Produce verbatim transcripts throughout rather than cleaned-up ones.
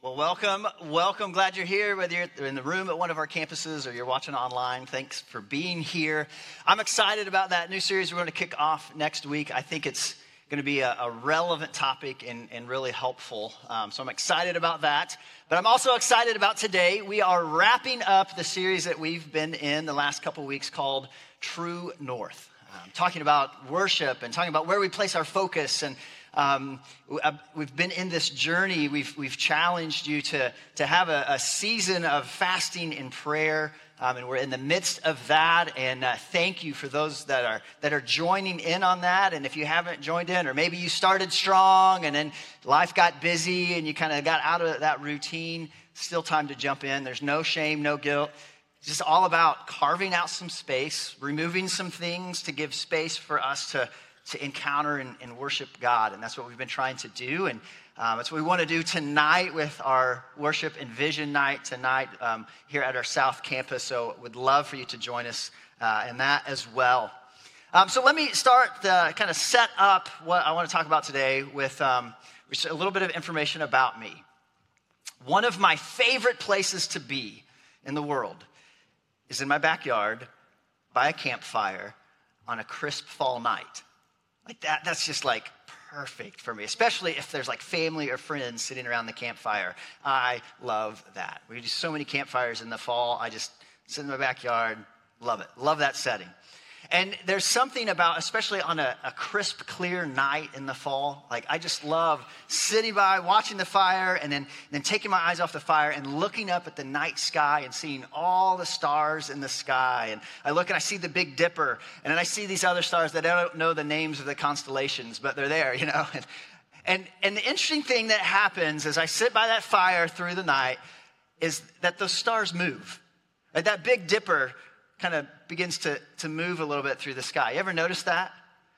Well, welcome, welcome. Glad you're here, whether you're in the room at one of our campuses or you're watching online. Thanks for being here. I'm excited about that new series we're going to kick off next week. I think it's going to be a, a relevant topic and, and really helpful. Um, so I'm excited about that. But I'm also excited about today. We are wrapping up the series that we've been in the last couple weeks called True North. Um, talking about worship and talking about where we place our focus. And um, we've been in this journey. We've we've challenged you to, to have a, a season of fasting and prayer. Um, and we're in the midst of that. And uh, thank you for those that are that are joining in on that. And if you haven't joined in, or maybe you started strong and then life got busy and you kind of got out of that routine, still time to jump in. There's no shame, no guilt. It's just all about carving out some space, removing some things to give space for us to, to encounter and, and worship God. And that's what we've been trying to do. And um, that's what we want to do tonight with our worship and vision night tonight um, here at our South Campus. So would love for you to join us uh, in that as well. Um, so let me start the kind of set up what I want to talk about today with um, a little bit of information about me. One of my favorite places to be in the world is in my backyard by a campfire on a crisp fall night. Like that, that's just like perfect for me, especially if there's like family or friends sitting around the campfire. I love that. We do so many campfires in the fall. I just sit in my backyard, love it. Love that setting. And there's something about, especially on a, a crisp, clear night in the fall, like I just love sitting by, watching the fire, and then, and then taking my eyes off the fire and looking up at the night sky and seeing all the stars in the sky. And I look and I see the Big Dipper, and then I see these other stars that I don't know the names of the constellations, but they're there, you know. And, and, and the interesting thing that happens as I sit by that fire through the night is that those stars move. Like that Big Dipper kind of begins to, to move a little bit through the sky. You ever notice that?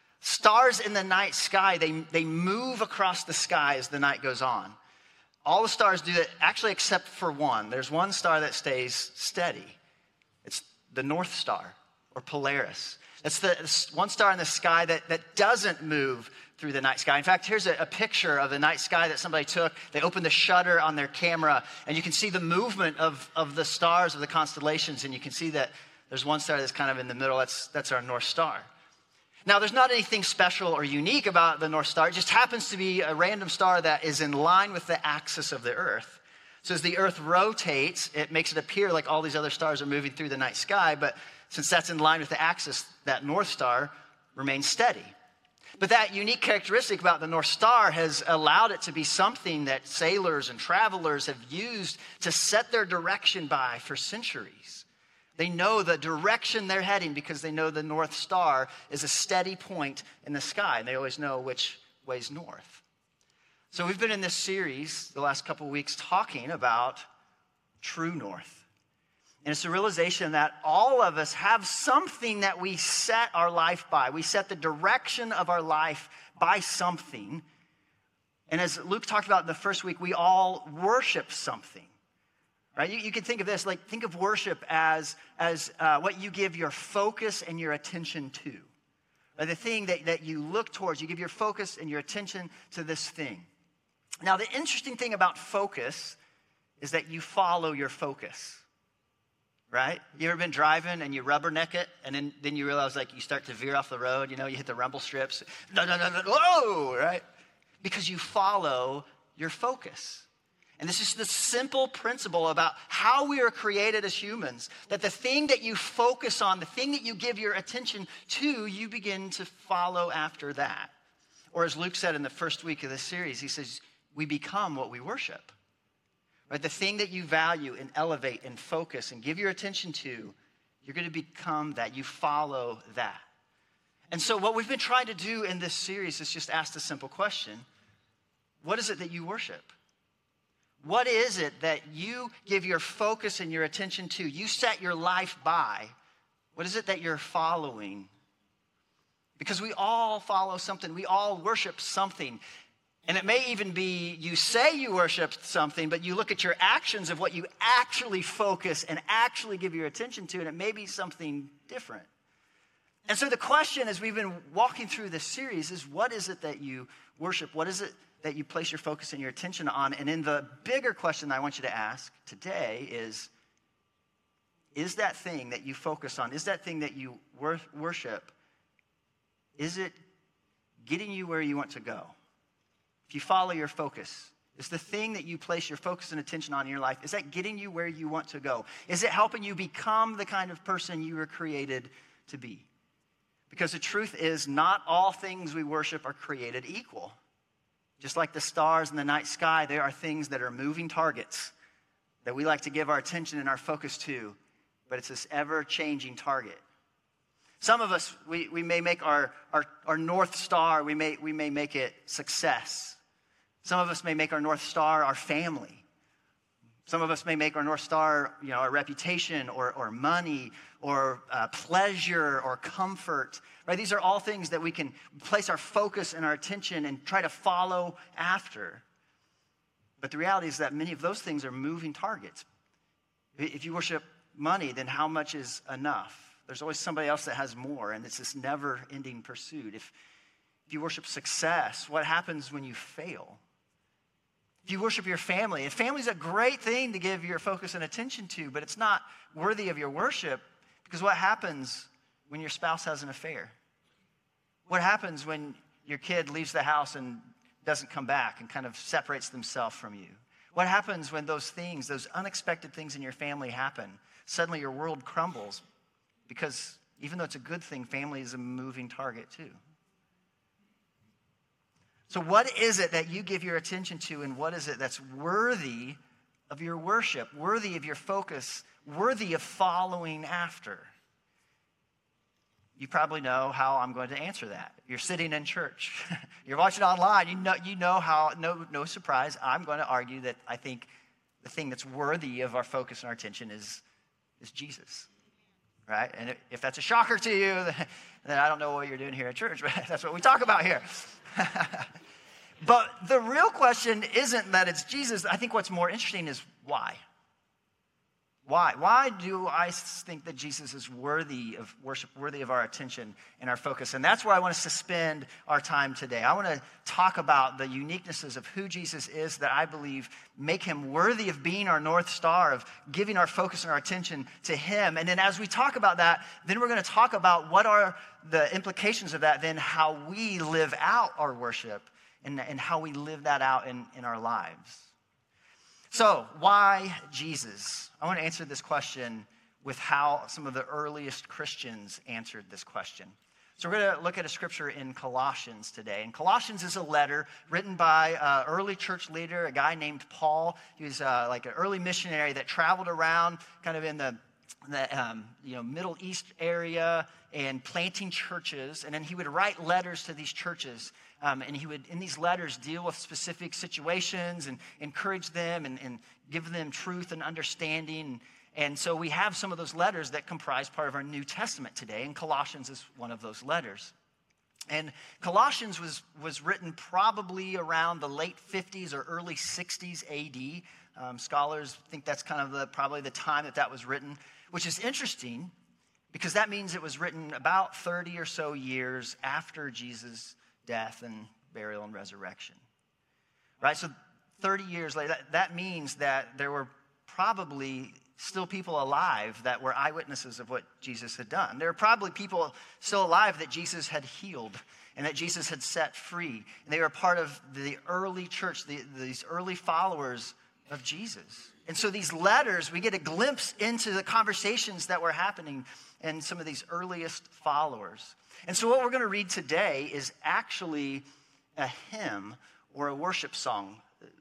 Stars in the night sky, they, they move across the sky as the night goes on. All the stars do that, actually except for one. There's one star that stays steady. It's the North Star, or Polaris. That's the it's one star in the sky that, that doesn't move through the night sky. In fact, here's a, a picture of the night sky that somebody took. They opened the shutter on their camera, and you can see the movement of, of the stars, of the constellations, and you can see that there's one star that's kind of in the middle. That's, that's our North Star. Now, there's not anything special or unique about the North Star. It just happens to be a random star that is in line with the axis of the Earth. So as the Earth rotates, it makes it appear like all these other stars are moving through the night sky. But since that's in line with the axis, that North Star remains steady. But that unique characteristic about the North Star has allowed it to be something that sailors and travelers have used to set their direction by for centuries. They know the direction they're heading because they know the North Star is a steady point in the sky, and they always know which way's north. So we've been in this series the last couple of weeks talking about true north. And it's a realization that all of us have something that we set our life by. We set the direction of our life by something. And as Luke talked about in the first week, we all worship something. Right? You, you can think of this, like think of worship as, as uh, what you give your focus and your attention to. Right? The thing that, that you look towards, you give your focus and your attention to this thing. Now, the interesting thing about focus is that you follow your focus. Right? You ever been driving and you rubberneck it, and then, then you realize like you start to veer off the road, you know, you hit the rumble strips. No, no, no, no, whoa, right? Because you follow your focus. And this is the simple principle about how we are created as humans, that the thing that you focus on, the thing that you give your attention to, you begin to follow after that. Or as Luke said in the first week of this series, he says, we become what we worship. Right? The thing that you value and elevate and focus and give your attention to, you're going to become that. You follow that. And so what we've been trying to do in this series is just ask the simple question, what is it that you worship? What is it that you give your focus and your attention to? You set your life by. What is it that you're following? Because we all follow something. We all worship something. And it may even be you say you worship something, but you look at your actions of what you actually focus and actually give your attention to, and it may be something different. And so the question as we've been walking through this series is, what is it that you worship? What is it that you place your focus and your attention on? And then the bigger question I want you to ask today is, is that thing that you focus on, is that thing that you wor- worship, is it getting you where you want to go? If you follow your focus, is the thing that you place your focus and attention on in your life, is that getting you where you want to go? Is it helping you become the kind of person you were created to be? Because the truth is, not all things we worship are created equal. Just like the stars in the night sky, there are things that are moving targets that we like to give our attention and our focus to, but it's this ever-changing target. Some of us, we, we may make our, our, our North Star, we may, we may make it success. Some of us may make our North Star our family. Some of us may make our North Star, you know, our reputation or, or money or uh, pleasure or comfort, right? These are all things that we can place our focus and our attention and try to follow after. But the reality is that many of those things are moving targets. If you worship money, then how much is enough? There's always somebody else that has more, and it's this never-ending pursuit. If, if you worship success, what happens when you fail? If you worship your family, and family's a great thing to give your focus and attention to, but it's not worthy of your worship, because what happens when your spouse has an affair? What happens when your kid leaves the house and doesn't come back and kind of separates themselves from you? What happens when those things, those unexpected things in your family happen? Suddenly your world crumbles, because even though it's a good thing, family is a moving target too. So what is it that you give your attention to, and what is it that's worthy of your worship, worthy of your focus, worthy of following after? You probably know how I'm going to answer that. You're sitting in church. You're watching online. You know, you know how, no, no surprise, I'm going to argue that I think the thing that's worthy of our focus and our attention is, is Jesus, right? And if that's a shocker to you, then I don't know what you're doing here at church, but that's what we talk about here. But the real question isn't that it's Jesus. I think what's more interesting is why. Why? Why do I think that Jesus is worthy of worship, worthy of our attention and our focus? And that's where I want us to spend our time today. I want to talk about the uniquenesses of who Jesus is that I believe make him worthy of being our North Star, of giving our focus and our attention to him. And then as we talk about that, then we're going to talk about what are the implications of that, then how we live out our worship and, and how we live that out in, in our lives. So, why Jesus? I want to answer this question with how some of the earliest Christians answered this question. So we're going to look at a scripture in Colossians today. And Colossians is a letter written by an early church leader, a guy named Paul. He was uh, like an early missionary that traveled around kind of in the, the um, you know, Middle East area and planting churches. And then he would write letters to these churches. Um, and he would, in these letters, deal with specific situations and encourage them and, and give them truth and understanding. And so we have some of those letters that comprise part of our New Testament today, and Colossians is one of those letters. And Colossians was, was written probably around the late fifties or early sixties A D. Um, scholars think that's kind of the, probably the time that that was written, which is interesting because that means it was written about thirty or so years after Jesus' death and burial and resurrection, right? So thirty years later, that, that means that there were probably still people alive that were eyewitnesses of what Jesus had done. There are probably people still alive that Jesus had healed and that Jesus had set free. And they were part of the early church, the, these early followers of Jesus. And so these letters, we get a glimpse into the conversations that were happening in some of these earliest followers. And so what we're going to read today is actually a hymn or a worship song.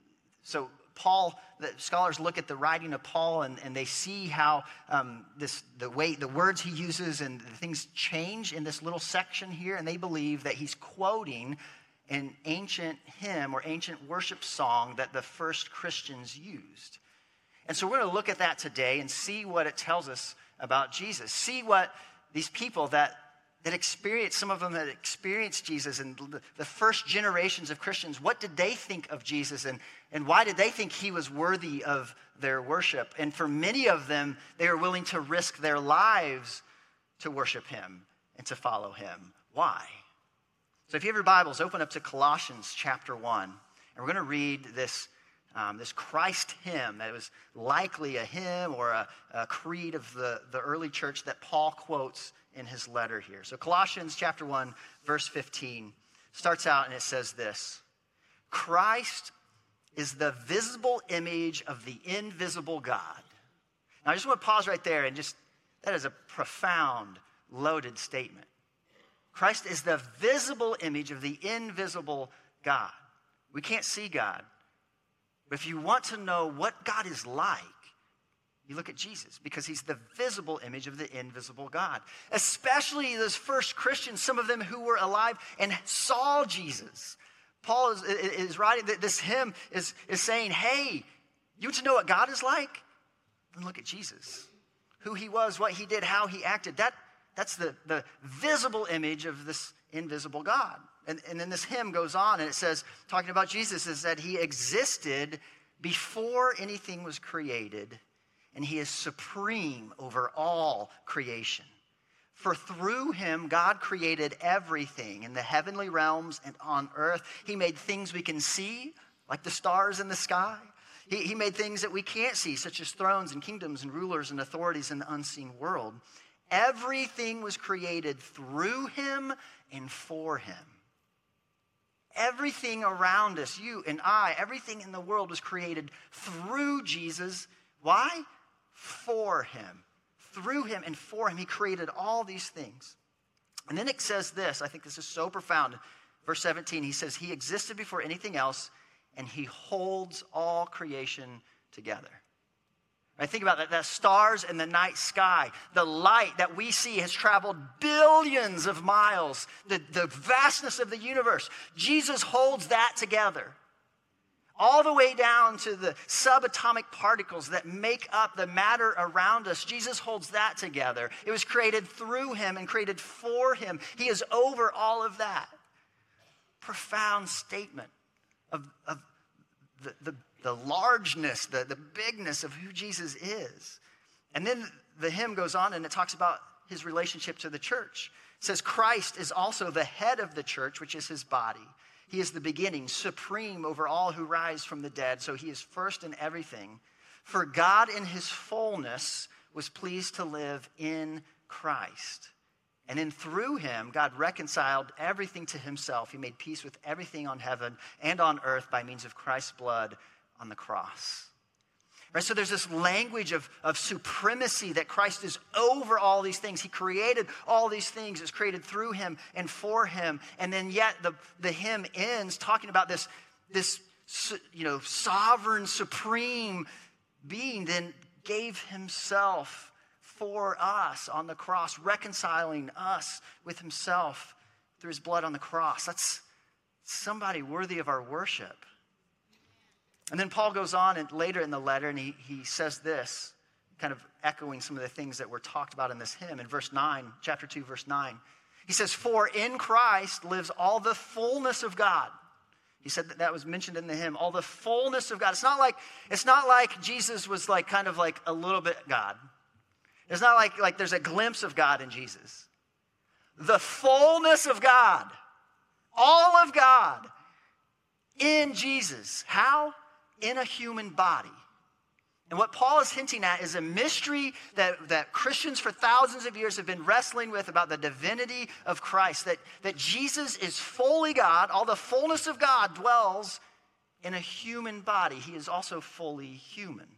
So Paul, the scholars look at the writing of Paul and, and they see how um, this the way the words he uses and the things change in this little section here, and they believe that he's quoting an ancient hymn or ancient worship song that the first Christians used. And so we're going to look at that today and see what it tells us about Jesus. See what these people that that experienced, some of them that experienced Jesus and the, the first generations of Christians, what did they think of Jesus and, and why did they think he was worthy of their worship? And for many of them, they were willing to risk their lives to worship him and to follow him. Why? So if you have your Bibles, open up to Colossians chapter one. And we're going to read this, um, this Christ hymn that was likely a hymn or a, a creed of the, the early church that Paul quotes in his letter here. So Colossians chapter one, verse fifteen starts out and it says this: Christ is the visible image of the invisible God. Now I just want to pause right there and just, that is a profound, loaded statement. Christ is the visible image of the invisible God. We can't see God. But if you want to know what God is like, you look at Jesus, because he's the visible image of the invisible God. Especially those first Christians, some of them who were alive and saw Jesus. Paul is, is writing, this hymn is, is saying, hey, you want to know what God is like? Then look at Jesus. Who he was, what he did, how he acted. That, that's the, the visible image of this invisible God. And, and then this hymn goes on and it says, talking about Jesus, is that he existed before anything was created, and he is supreme over all creation. For through him, God created everything in the heavenly realms and on earth. He made things we can see, like the stars in the sky. He, he made things that we can't see, such as thrones and kingdoms and rulers and authorities in the unseen world. Everything was created through him and for him. Everything around us, you and I, everything in the world was created through Jesus. Why? For him. Through him and for him, he created all these things. And then it says this, I think this is so profound. Verse seventeen, he says, he existed before anything else, and he holds all creation together. Right, think about that, the stars in the night sky. The light that we see has traveled billions of miles. The, the vastness of the universe. Jesus holds that together. All the way down to the subatomic particles that make up the matter around us. Jesus holds that together. It was created through him and created for him. He is over all of that. Profound statement of, of the, the The largeness, the, the bigness of who Jesus is. And then the hymn goes on and it talks about his relationship to the church. It says, Christ is also the head of the church, which is his body. He is the beginning, supreme over all who rise from the dead. So he is first in everything. For God in his fullness was pleased to live in Christ. And then through him, God reconciled everything to himself. He made peace with everything on heaven and on earth by means of Christ's blood on the cross. Right, so there's this language of, of supremacy that Christ is over all these things. He created all these things. It's created through him and for him. And then yet the, the hymn ends talking about this, this you know, sovereign, supreme being then gave himself for us on the cross, reconciling us with himself through his blood on the cross. That's somebody worthy of our worship. And then Paul goes on and later in the letter and he, he says this, kind of echoing some of the things that were talked about in this hymn. In verse nine, chapter two, verse nine, he says, for in Christ lives all the fullness of God. He said that that was mentioned in the hymn, all the fullness of God. It's not like, it's not like Jesus was like kind of like a little bit God. It's not like, like there's a glimpse of God in Jesus. The fullness of God, all of God in Jesus. How? In a human body. And what Paul is hinting at is a mystery that, that Christians for thousands of years have been wrestling with about the divinity of Christ. That, that Jesus is fully God. All the fullness of God dwells in a human body. He is also fully human.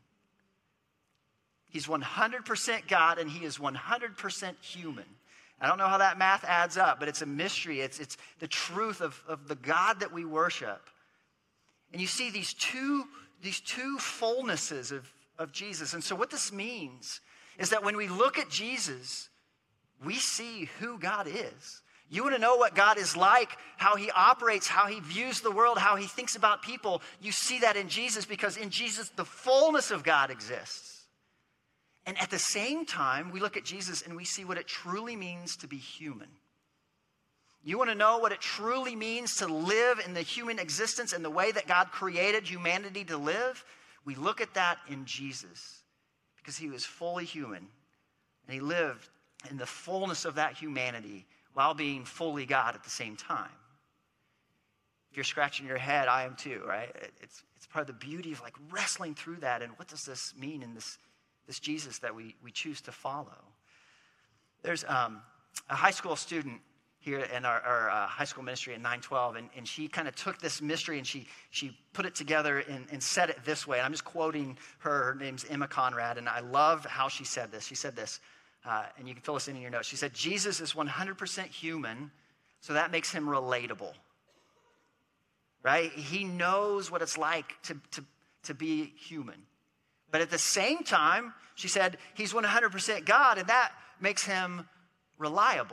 He's one hundred percent God and he is one hundred percent human. I don't know how that math adds up, but it's a mystery. It's, it's the truth of, of the God that we worship. And you see these two, these two fullnesses of, of Jesus. And so what this means is that when we look at Jesus, we see who God is. You want to know what God is like, how he operates, how he views the world, how he thinks about people. You see that in Jesus because in Jesus, the fullness of God exists. And at the same time, we look at Jesus and we see what it truly means to be human. You want to know what it truly means to live in the human existence and the way that God created humanity to live? We look at that in Jesus because he was fully human and he lived in the fullness of that humanity while being fully God at the same time. If you're scratching your head, I am too, right? It's, it's part of the beauty of like wrestling through that. And what does this mean in this, this Jesus that we, we choose to follow? There's um, a high school student here in our, our uh, high school ministry at nine twelve, and, and she kind of took this mystery and she she put it together and, and said it this way. And I'm just quoting her. Her name's Emma Conrad, and I love how she said this. She said this, uh, and you can fill this in in your notes. She said, Jesus is one hundred percent human, so that makes him relatable, right? He knows what it's like to, to, to be human. But at the same time, she said, he's one hundred percent God, and that makes him reliable.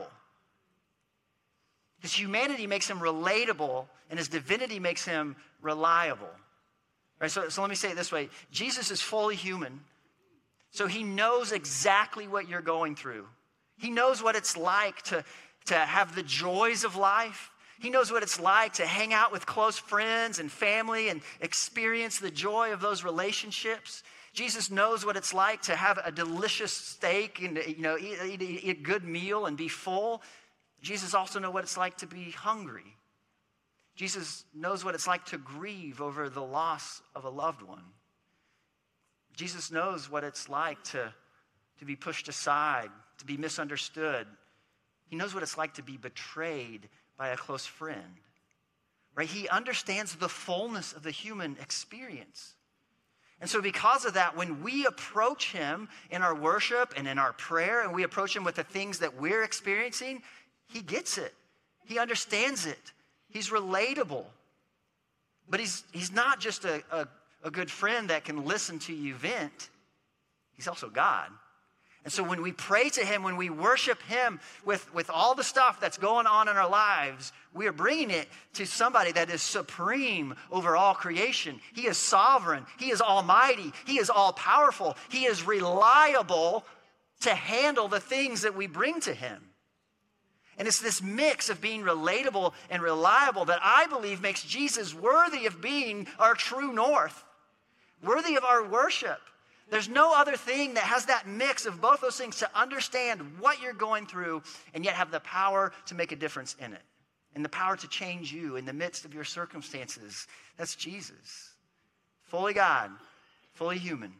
His humanity makes him relatable, and his divinity makes him reliable. Right? So, so let me say it this way. Jesus is fully human, so he knows exactly what you're going through. He knows what it's like to, to have the joys of life. He knows what it's like to hang out with close friends and family and experience the joy of those relationships. Jesus knows what it's like to have a delicious steak and, you know, eat, eat, eat a good meal and be full. Jesus also knows what it's like to be hungry. Jesus knows what it's like to grieve over the loss of a loved one. Jesus knows what it's like to, to be pushed aside, to be misunderstood. He knows what it's like to be betrayed by a close friend. Right? He understands the fullness of the human experience. And so because of that, when we approach him in our worship and in our prayer, and we approach him with the things that we're experiencing, he gets it. He understands it. He's relatable. But he's, he's not just a, a, a good friend that can listen to you vent. He's also God. And so when we pray to him, when we worship him with, with all the stuff that's going on in our lives, we are bringing it to somebody that is supreme over all creation. He is sovereign. He is almighty. He is all-powerful. He is reliable to handle the things that we bring to him. And it's this mix of being relatable and reliable that I believe makes Jesus worthy of being our true north, worthy of our worship. There's no other thing that has that mix of both those things to understand what you're going through and yet have the power to make a difference in it and the power to change you in the midst of your circumstances. That's Jesus. Fully God, fully human,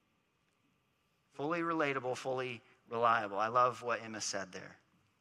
fully relatable, fully reliable. I love what Emma said there.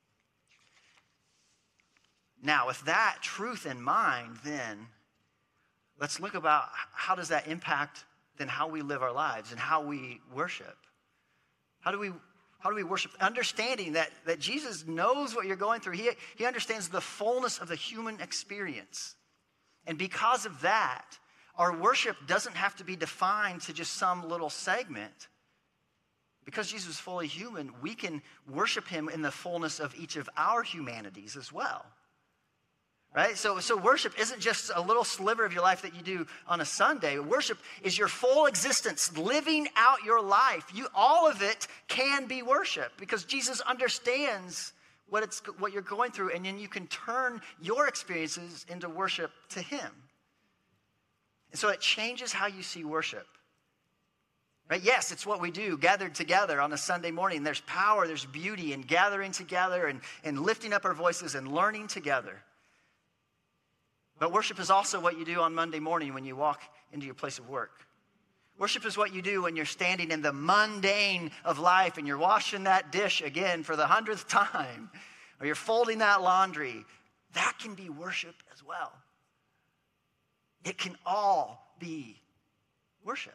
Now, with that truth in mind, then, let's look about how does that impact then how we live our lives and how we worship. How do we, how do we worship? Understanding that, that Jesus knows what you're going through. He, he understands the fullness of the human experience. And because of that, our worship doesn't have to be defined to just some little segment. Because Jesus is fully human, we can worship him in the fullness of each of our humanities as well. Right? So, so worship isn't just a little sliver of your life that you do on a Sunday. Worship is your full existence, living out your life. You, all of it can be worship because Jesus understands what, it's, what you're going through, and then you can turn your experiences into worship to him. And so it changes how you see worship. Right? Yes, it's what we do, gathered together on a Sunday morning. There's power, there's beauty in gathering together and, and lifting up our voices and learning together. But worship is also what you do on Monday morning when you walk into your place of work. Worship is what you do when you're standing in the mundane of life and you're washing that dish again for the hundredth time, or you're folding that laundry. That can be worship as well. It can all be worship.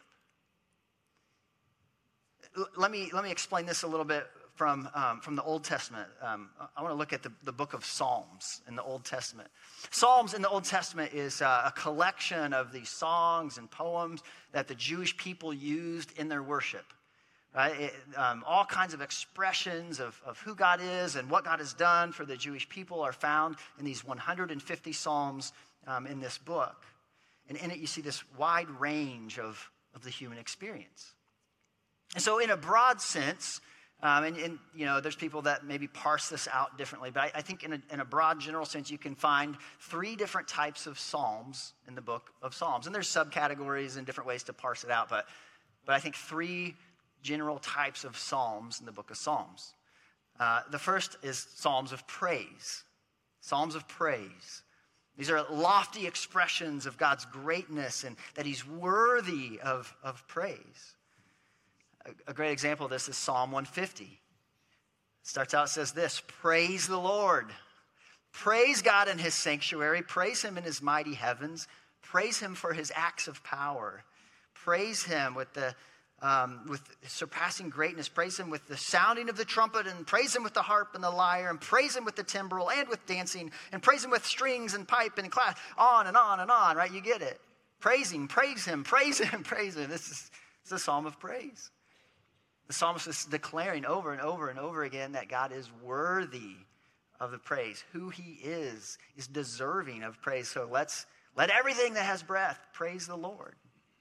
Let me, let me explain this a little bit from, um, from the Old Testament. Um, I want to look at the, the book of Psalms in the Old Testament. Psalms in the Old Testament is uh, a collection of these songs and poems that the Jewish people used in their worship. Right? It, um, all kinds of expressions of, of who God is and what God has done for the Jewish people are found in these one hundred fifty Psalms um, in this book. And in it you see this wide range of, of the human experience. And so in a broad sense, um, and, and you know, there's people that maybe parse this out differently, but I, I think in a, in a broad general sense, you can find three different types of psalms in the book of Psalms. And there's subcategories and different ways to parse it out, but, but I think three general types of psalms in the book of Psalms. Uh, the first is psalms of praise. Psalms of praise. These are lofty expressions of God's greatness and that he's worthy of, of praise. A, a great example of this is Psalm one fifty. It starts out, it says this, praise the Lord. Praise God in his sanctuary. Praise him in his mighty heavens. Praise him for his acts of power. Praise him with the um, with surpassing greatness. Praise him with the sounding of the trumpet, and praise him with the harp and the lyre, and praise him with the timbrel and with dancing, and praise him with strings and pipe and class. On and on and on, right? You get it. Praise him, praise him, praise him, praise him. This is, this is a psalm of praise. The psalmist is declaring over and over and over again that God is worthy of the praise. Who he is is deserving of praise. So let's let everything that has breath praise the Lord.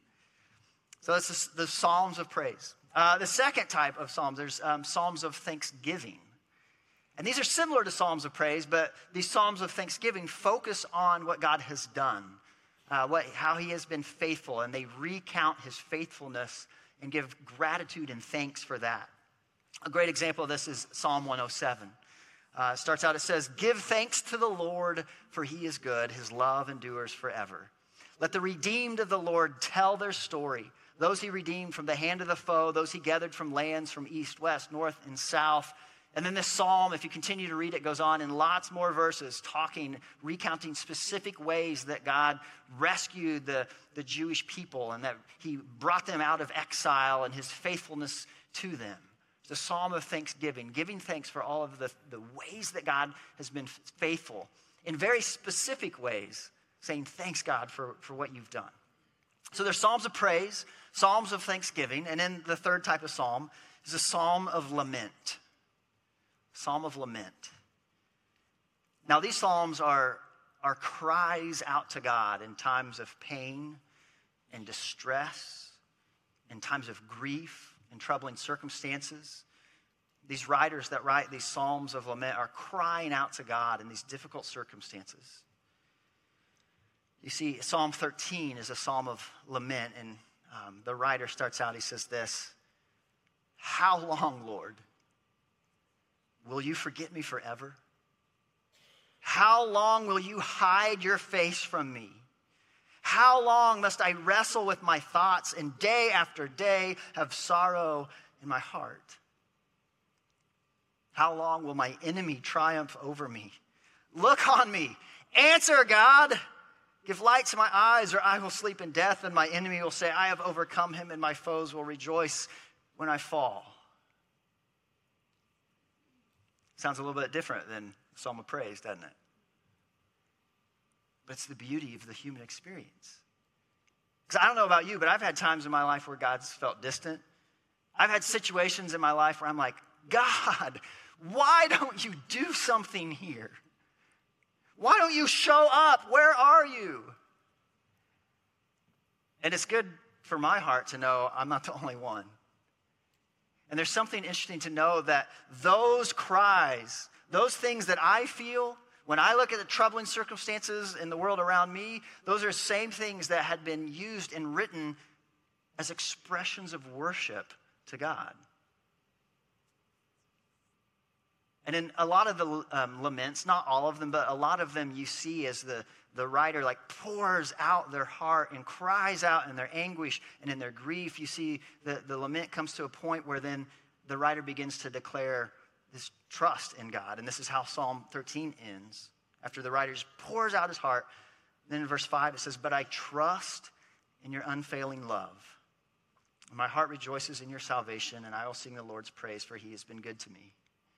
So that's the, the psalms of praise. Uh, the second type of psalms, there's um, psalms of thanksgiving. And these are similar to psalms of praise, but these psalms of thanksgiving focus on what God has done, uh, what, how he has been faithful, and they recount his faithfulness and give gratitude and thanks for that. A great example of this is Psalm one oh seven. Uh, it starts out, it says, give thanks to the Lord, for he is good. His love endures forever. Let the redeemed of the Lord tell their story. Those he redeemed from the hand of the foe, those he gathered from lands from east, west, north, and south. And then this psalm, if you continue to read it, goes on in lots more verses, talking, recounting specific ways that God rescued the, the Jewish people and that he brought them out of exile and his faithfulness to them. It's a psalm of thanksgiving, giving thanks for all of the, the ways that God has been faithful in very specific ways, saying thanks, God, for, for what you've done. So there's psalms of praise, psalms of thanksgiving, and then the third type of psalm is a psalm of lament. Psalm of lament. Now these psalms are, are cries out to God in times of pain and distress, in times of grief and troubling circumstances. These writers that write these psalms of lament are crying out to God in these difficult circumstances. You see, Psalm thirteen is a psalm of lament, and um, the writer starts out, he says this, how long, Lord, will you forget me forever? How long will you hide your face from me? How long must I wrestle with my thoughts and day after day have sorrow in my heart? How long will my enemy triumph over me? Look on me. Answer, God. Give light to my eyes, or I will sleep in death, and my enemy will say, I have overcome him, and my foes will rejoice when I fall. Sounds a little bit different than Psalm of Praise, doesn't it? But it's the beauty of the human experience. Because I don't know about you, but I've had times in my life where God's felt distant. I've had situations in my life where I'm like, God, why don't you do something here? Why don't you show up? Where are you? And it's good for my heart to know I'm not the only one. And there's something interesting to know that those cries, those things that I feel when I look at the troubling circumstances in the world around me, those are the same things that had been used and written as expressions of worship to God. And in a lot of the um, laments, not all of them, but a lot of them you see as the, the writer like pours out their heart and cries out in their anguish and in their grief. You see the, the lament comes to a point where then the writer begins to declare this trust in God. And this is how Psalm thirteen ends. After the writer just pours out his heart, then in verse five it says, but I trust in your unfailing love. My heart rejoices in your salvation, and I will sing the Lord's praise, for he has been good to me.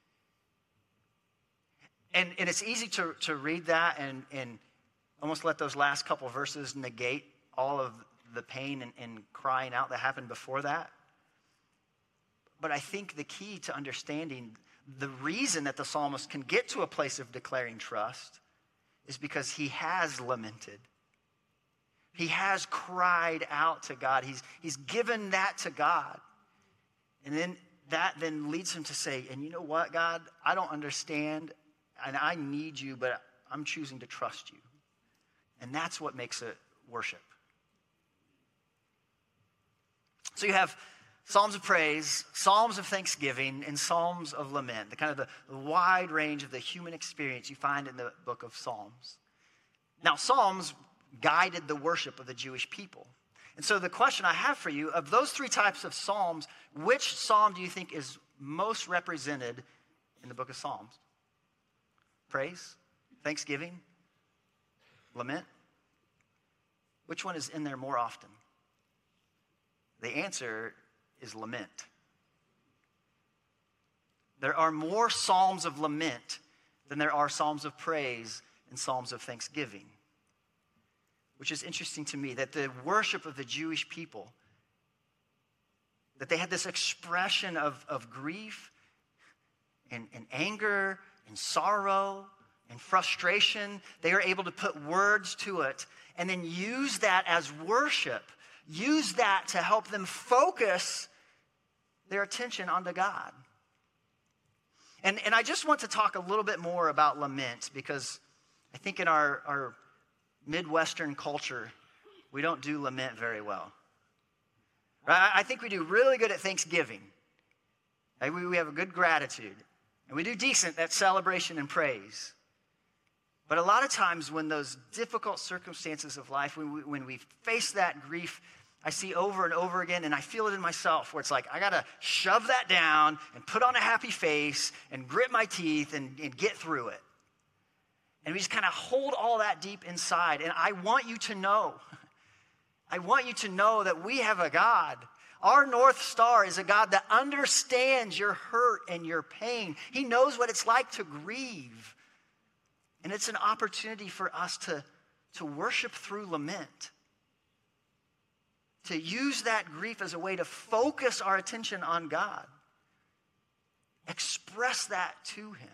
And, and it's easy to, to read that and, and almost let those last couple verses negate all of the pain and, and crying out that happened before that. But I think the key to understanding the reason that the psalmist can get to a place of declaring trust is because he has lamented. He has cried out to God. He's, he's given that to God. And then that then leads him to say, and you know what, God? I don't understand. And I need you, but I'm choosing to trust you. And that's what makes it worship. So you have Psalms of praise, Psalms of thanksgiving, and Psalms of lament, the kind of the, the wide range of the human experience you find in the book of Psalms. Now, Psalms guided the worship of the Jewish people. And so the question I have for you, of those three types of Psalms, which Psalm do you think is most represented in the book of Psalms? Praise? Thanksgiving? Lament? Which one is in there more often? The answer is lament. There are more Psalms of lament than there are Psalms of praise and Psalms of thanksgiving. Which is interesting to me, that the worship of the Jewish people, that they had this expression of, of grief and, and anger and sorrow and frustration. They are able to put words to it and then use that as worship. Use that to help them focus their attention onto God. And, and I just want to talk a little bit more about lament, because I think in our, our Midwestern culture, we don't do lament very well. Right? I think we do really good at Thanksgiving. Right? We, we have a good gratitude. And we do decent at celebration and praise. But a lot of times when those difficult circumstances of life, when we, when we face that grief, I see over and over again, and I feel it in myself, where it's like, I got to shove that down and put on a happy face and grit my teeth and, and get through it. And we just kind of hold all that deep inside. And I want you to know, I want you to know that we have a God. Our North Star is a God that understands your hurt and your pain. He knows what it's like to grieve. And it's an opportunity for us to, to worship through lament. To use that grief as a way to focus our attention on God. Express that to Him.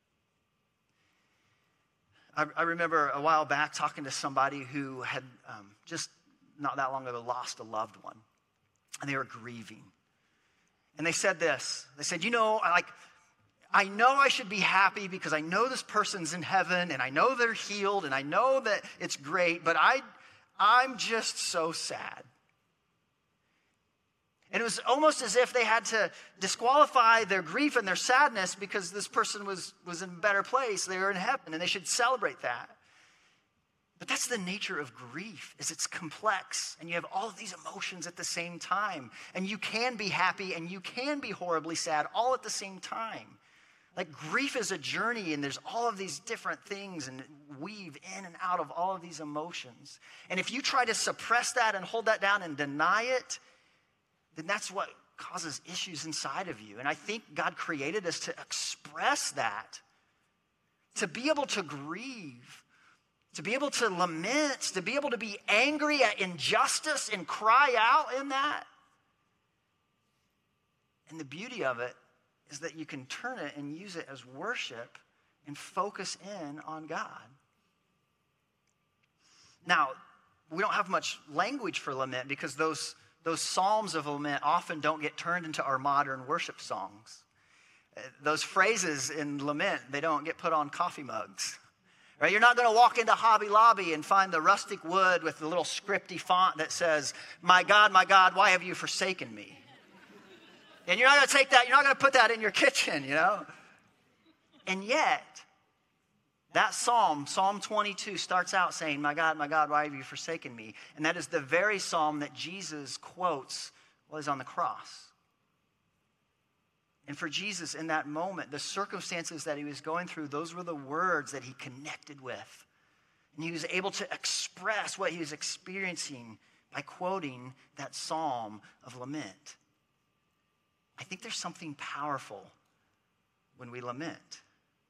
I, I remember a while back talking to somebody who had um, just not that long ago lost a loved one. And they were grieving. And they said this. They said, you know, like, I know I should be happy because I know this person's in heaven and I know they're healed and I know that it's great, but I, I'm just so sad. And it was almost as if they had to disqualify their grief and their sadness because this person was, was in a better place. They were in heaven and they should celebrate that. But that's the nature of grief, is it's complex and you have all of these emotions at the same time. And you can be happy and you can be horribly sad all at the same time. Like, grief is a journey and there's all of these different things and weave in and out of all of these emotions. And if you try to suppress that and hold that down and deny it, then that's what causes issues inside of you. And I think God created us to express that, to be able to grieve, to be able to lament, to be able to be angry at injustice and cry out in that. And the beauty of it is that you can turn it and use it as worship and focus in on God. Now, we don't have much language for lament because those, those psalms of lament often don't get turned into our modern worship songs. Those phrases in lament, they don't get put on coffee mugs. Right? You're not going to walk into Hobby Lobby and find the rustic wood with the little scripty font that says, "My God, my God, why have you forsaken me?" And you're not going to take that, you're not going to put that in your kitchen, you know? And yet, that psalm, Psalm twenty-two, starts out saying, "My God, my God, why have you forsaken me?" And that is the very psalm that Jesus quotes while he's on the cross. And for Jesus, in that moment, the circumstances that he was going through, those were the words that he connected with. And he was able to express what he was experiencing by quoting that psalm of lament. I think there's something powerful when we lament.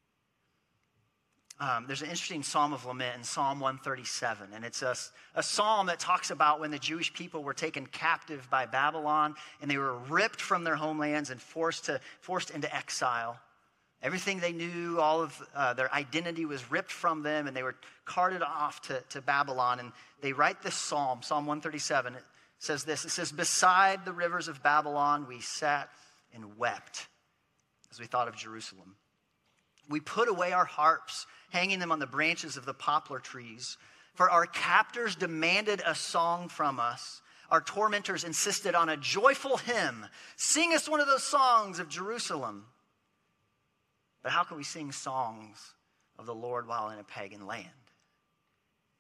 Um, there's an interesting psalm of lament in Psalm one thirty-seven, and it's a, a psalm that talks about when the Jewish people were taken captive by Babylon, and they were ripped from their homelands and forced to forced into exile. Everything they knew, all of uh, their identity was ripped from them, and they were carted off to, to Babylon. And they write this psalm, Psalm one thirty-seven. It says this, it says, "Beside the rivers of Babylon we sat and wept as we thought of Jerusalem. We put away our harps, hanging them on the branches of the poplar trees. For our captors demanded a song from us. Our tormentors insisted on a joyful hymn. Sing us one of those songs of Jerusalem." But how can we sing songs of the Lord while in a pagan land?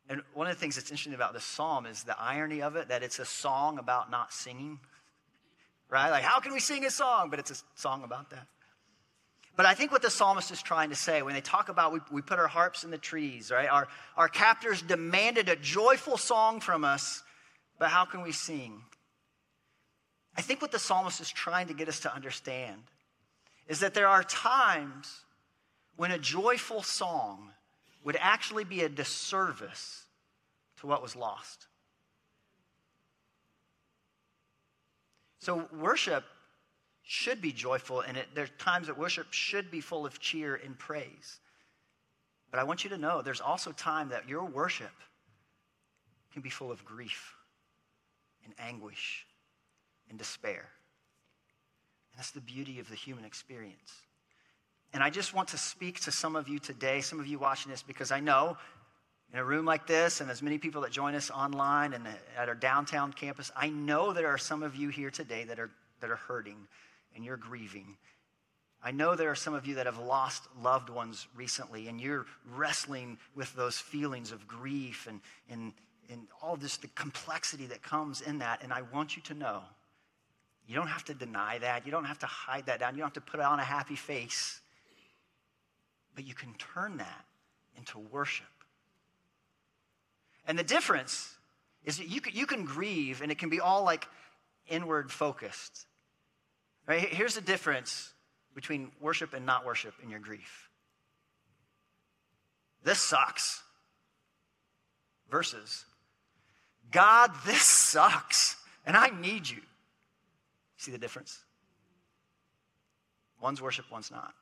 And one of the things that's interesting about this psalm is the irony of it, that it's a song about not singing, right? Like, how can we sing a song? But it's a song about that. But I think what the psalmist is trying to say when they talk about we, we put our harps in the trees, right? Our, our captors demanded a joyful song from us, but how can we sing? I think what the psalmist is trying to get us to understand is that there are times when a joyful song would actually be a disservice to what was lost. So worship should be joyful, and it, there are times that worship should be full of cheer and praise. But I want you to know there's also time that your worship can be full of grief and anguish and despair. And that's the beauty of the human experience. And I just want to speak to some of you today, some of you watching this, because I know in a room like this and as many people that join us online and at our downtown campus, I know there are some of you here today that are that are hurting and you're grieving. I know there are some of you that have lost loved ones recently and you're wrestling with those feelings of grief and, and, and all this, the complexity that comes in that. And I want you to know, you don't have to deny that. You don't have to hide that down. You don't have to put on a happy face. But you can turn that into worship. And the difference is that you can, you can grieve and it can be all like inward focused. Right? Here's the difference between worship and not worship in your grief. This sucks. Versus, God, this sucks, and I need you. See the difference? One's worship, one's not.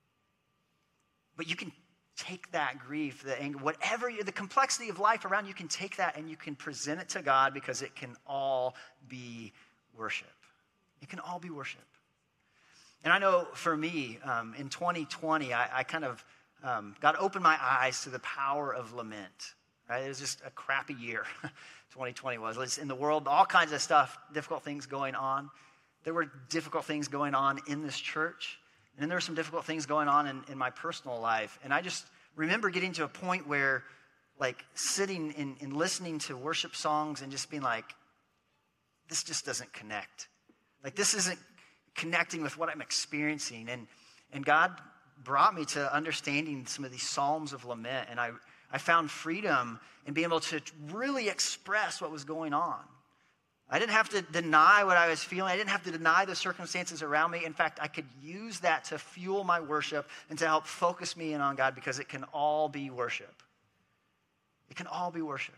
But you can take that grief, the anger, whatever, the complexity of life around you, you can take that and you can present it to God because it can all be worship. It can all be worship. And I know for me, um, in twenty twenty, I, I kind of, um, God opened my eyes to the power of lament. Right? It was just a crappy year, twenty twenty was. It's in the world, all kinds of stuff, difficult things going on. There were difficult things going on in this church. And then there were some difficult things going on in, in my personal life. And I just remember getting to a point where, like, sitting and, and listening to worship songs and just being like, this just doesn't connect. Like, this isn't connecting with what I'm experiencing. And, and God brought me to understanding some of these psalms of lament. And I, I found freedom in being able to really express what was going on. I didn't have to deny what I was feeling. I didn't have to deny the circumstances around me. In fact, I could use that to fuel my worship and to help focus me in on God, because it can all be worship. It can all be worship.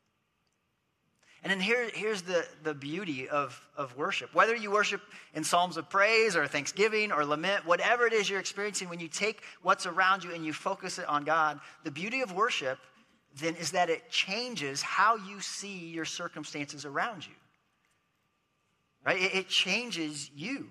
And then here, here's the, the beauty of, of worship. Whether you worship in psalms of praise or thanksgiving or lament, whatever it is you're experiencing, when you take what's around you and you focus it on God, the beauty of worship then is that it changes how you see your circumstances around you. Right? It, it changes you.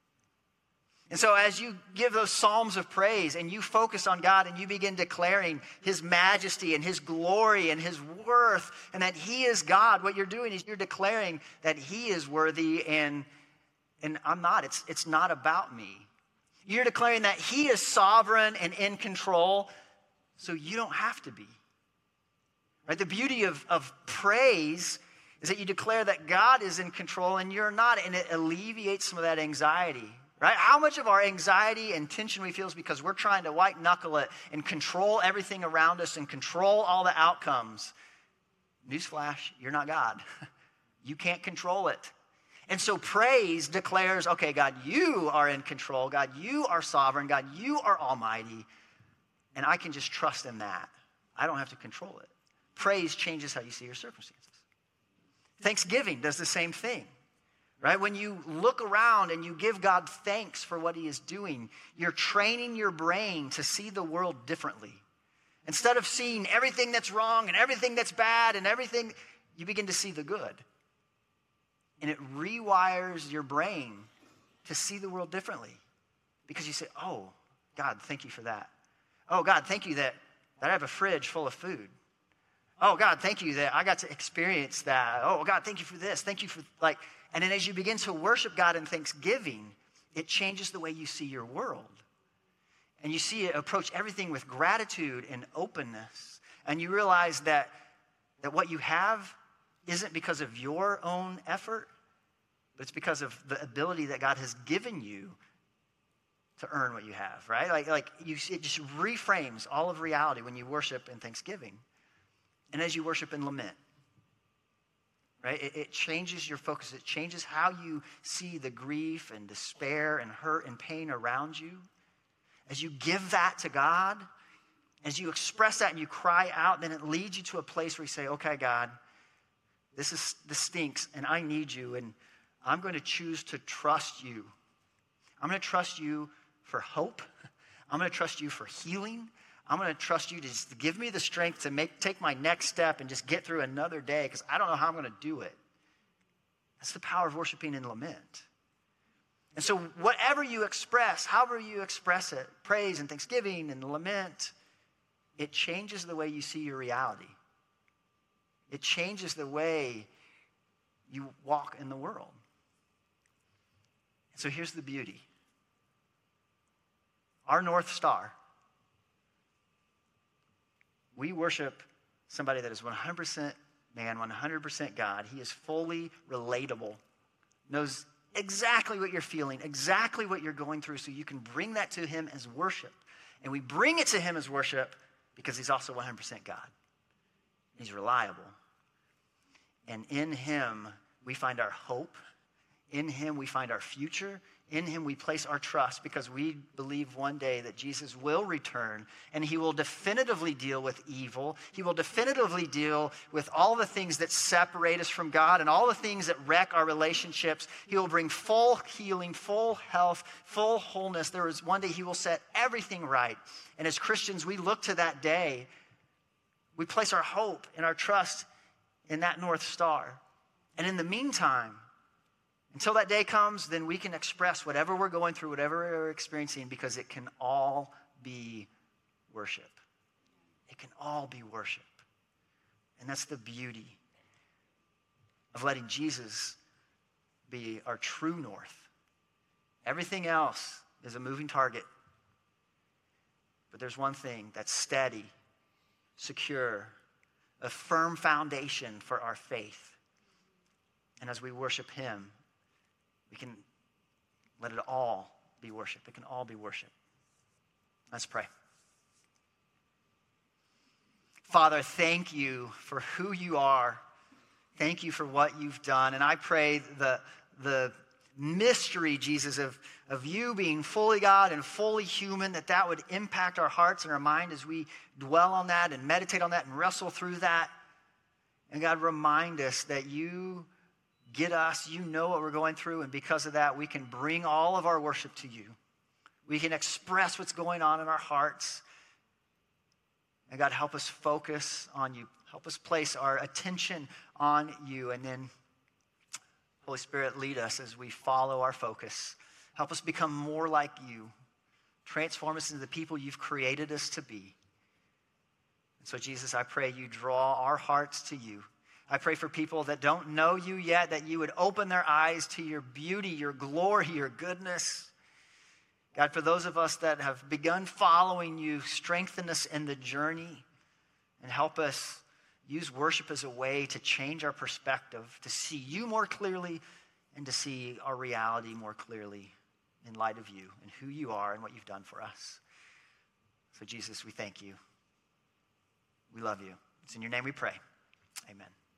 And so as you give those psalms of praise and you focus on God and you begin declaring his majesty and his glory and his worth and that he is God, what you're doing is you're declaring that he is worthy and, and I'm not. It's, it's not about me. You're declaring that he is sovereign and in control, so you don't have to be. Right? The beauty of, of praise is that you declare that God is in control and you're not, and it alleviates some of that anxiety. Right? How much of our anxiety and tension we feel is because we're trying to white knuckle it and control everything around us and control all the outcomes. Newsflash, you're not God. You can't control it. And so praise declares, okay, God, you are in control. God, you are sovereign. God, you are almighty. And I can just trust in that. I don't have to control it. Praise changes how you see your circumstances. Thanksgiving does the same thing. Right? When you look around and you give God thanks for what he is doing, you're training your brain to see the world differently. Instead of seeing everything that's wrong and everything that's bad and everything, you begin to see the good. And it rewires your brain to see the world differently. Because you say, oh, God, thank you for that. Oh, God, thank you that, that I have a fridge full of food. Oh, God, thank you that I got to experience that. Oh, God, thank you for this. Thank you for, like... And then as you begin to worship God in thanksgiving, it changes the way you see your world. And you see it approach everything with gratitude and openness. And you realize that that what you have isn't because of your own effort, but it's because of the ability that God has given you to earn what you have, right? Like, like you, it just reframes all of reality when you worship in thanksgiving. And as you worship in lament, right? It, it changes your focus. It changes how you see the grief and despair and hurt and pain around you. As you give that to God, as you express that and you cry out, then it leads you to a place where you say, okay, God, this is this stinks and I need you, and I'm going to choose to trust you. I'm going to trust you for hope. I'm going to trust you for healing. I'm going to trust you to just give me the strength to make take my next step and just get through another day, because I don't know how I'm going to do it. That's the power of worshiping in lament. And so whatever you express, however you express it, praise and thanksgiving and lament, it changes the way you see your reality. It changes the way you walk in the world. And so here's the beauty. Our North Star, we worship somebody that is one hundred percent man, one hundred percent God. He is fully relatable, knows exactly what you're feeling, exactly what you're going through, so you can bring that to him as worship. And we bring it to him as worship because he's also one hundred percent God. He's reliable. And in him, we find our hope. In him, we find our future. In him, we place our trust because we believe one day that Jesus will return and he will definitively deal with evil. He will definitively deal with all the things that separate us from God and all the things that wreck our relationships. He will bring full healing, full health, full wholeness. There is one day he will set everything right. And as Christians, we look to that day. We place our hope and our trust in that North Star. And in the meantime, until that day comes, then we can express whatever we're going through, whatever we're experiencing, because it can all be worship. It can all be worship. And that's the beauty of letting Jesus be our true north. Everything else is a moving target. But there's one thing that's steady, secure, a firm foundation for our faith. And as we worship him, we can let it all be worship. It can all be worship. Let's pray. Father, thank you for who you are. Thank you for what you've done. And I pray the, the mystery, Jesus, of, of you being fully God and fully human, that that would impact our hearts and our mind as we dwell on that and meditate on that and wrestle through that. And God, remind us that you get us, you know what we're going through, and because of that, we can bring all of our worship to you. We can express what's going on in our hearts. And God, help us focus on you. Help us place our attention on you. And then, Holy Spirit, lead us as we follow our focus. Help us become more like you. Transform us into the people you've created us to be. And so, Jesus, I pray you draw our hearts to you. I pray for people that don't know you yet, that you would open their eyes to your beauty, your glory, your goodness. God, for those of us that have begun following you, strengthen us in the journey and help us use worship as a way to change our perspective, to see you more clearly and to see our reality more clearly in light of you and who you are and what you've done for us. So, Jesus, we thank you. We love you. It's in your name we pray. Amen.